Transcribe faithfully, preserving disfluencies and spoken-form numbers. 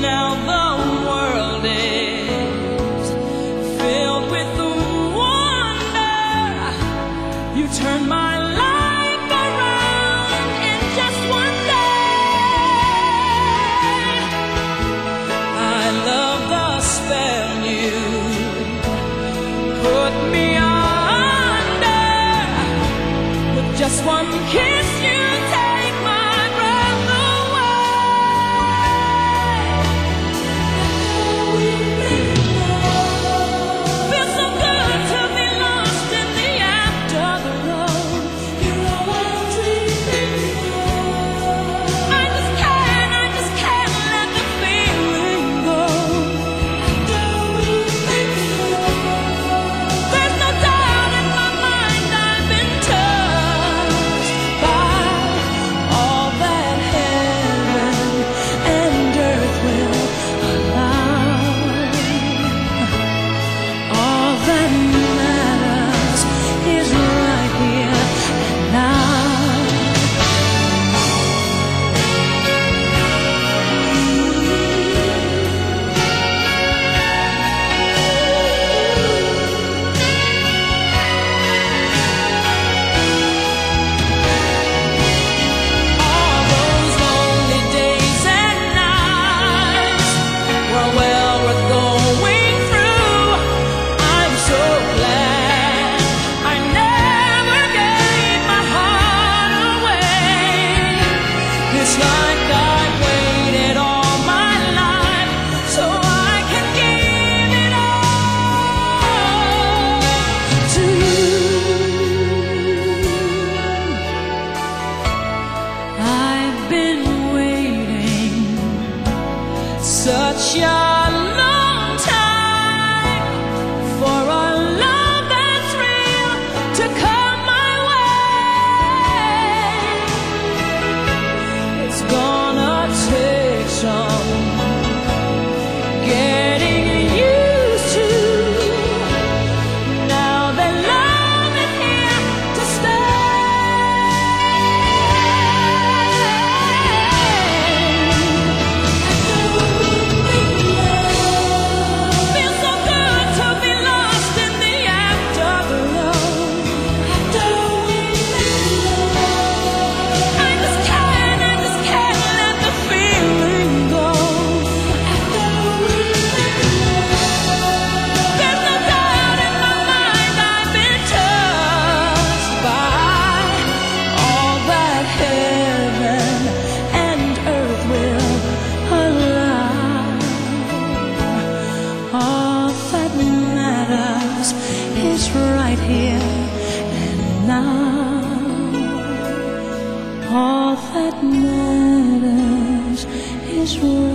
Now the world is filled with wonder. You turn my life around in just one day. I love the spell you put me under. With just one kiss you take my breath away. Feels so good to be lost in the afterglow. You're all I'm dreaming of. I just can't, I just can't let the feeling go. There's no doubt in my mind I've been touched by all that heaven and earth will allow. All that matters is right here and now. All those lonely days and nights were well worth going through. I'm so glad I never gave my heart away. It's like I've waited all my life so I can give it all to you. I've been waiting such a long time for a love that's real to come my way. It's gonna take some getting used to. Now that love is here to stay. Feels so good to be lost in the afterglow. I just can't, I just can't let the feeling go. There's no doubt in my mind I've been touched by all that heaven and earth will allow. All that matters is right here and now. All that matters is right